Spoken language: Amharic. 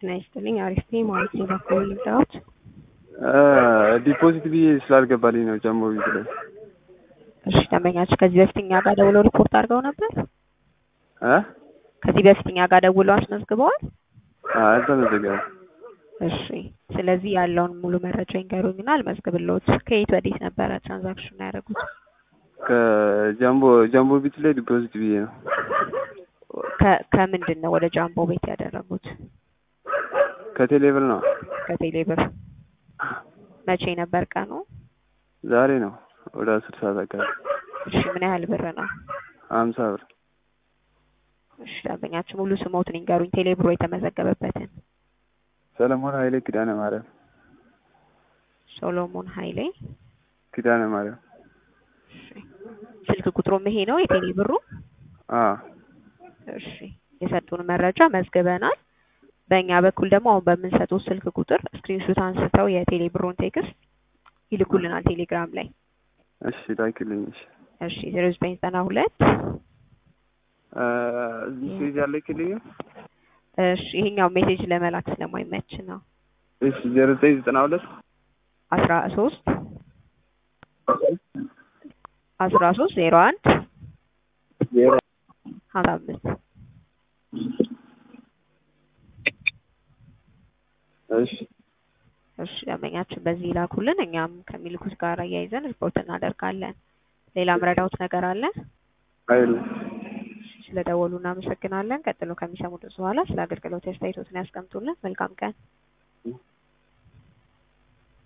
ናይስልኝ አሪፍ ማለት ነው ባኮልዳውት ዲፖዚት ብዬ ስላልገባልኝ ነው ጀምሮ ይችላል። እሺ ደንበኛችሁ ከዚህ በፊት እኛ ጋር ደውለው ሪፖርት አድርገው ነበር? ከዚህ በፊት እኛ ጋር ደውለው አስመዝግበዋል? አልተመዘገበም። እሺ ስለዚህ ያለውን ሙሉ መረጃ ይንገሩኝና አልመዝግብልዎት። ከየት ወዴት ነበረ ትራንዛክሽን ያደረጉት? ከጃምቦ ቤት ላይ ዲፖዚት ብዬ ነው። ከምንድን ነው ወደ ጃምቦ ቤት ያደረጉት? ከቴሌብር ነው። ከቴሌብር መቼ ነበር ቀኑ? ዛሬ ነው ወደ 10 ሰዓት አካባቢ። እሺ ምን ያህል ብር ነው? 50 ብር። እሺ ደንበኛችሁ ሙሉ ስሞትን ይንገሩኝ፣ ቴሌብር የተመዘገበበትን። ሰለሞን ኃይሌ ኪዳነ ማርያም። ሰሎሞን ኃይሌ ኪዳነ ማርያም። ስልክ ቁጥሩም ይሄ ነው የቴሌብሩ? እሺ የሰጡን መረጃ መዝግበናል። በእኛ በኩል ደግሞ አሁን በምንሰጠው ስልክ ቁጥር ስክሪንሾት አንስተው የቴሌብሩን ቴክስት ይልኩልናል ቴሌግራም ላይ። እሺ ላኪልኝ። እሺ 0992 ሜሴጅ አለክልኝ። እሺ ይሄኛው ሜሴጅ ለመላክ ስለማይመች ነው። እሺ 0992 13 01 55 እሺ ደንበኛችን በዚህ ላኩልን፣ እኛም ከሚልኩት ጋር አያይዘን ሪፖርት እናደርጋለን። ሌላ ምረዳውት ነገር አለ? አይደለም። ስለደወሉ እናመሰግናለን። ቀጥሎ ከሚሰሙት በኋላ ስለ አገልግሎት አስተያየቶትን ያስቀምጡልን። መልካም ቀን።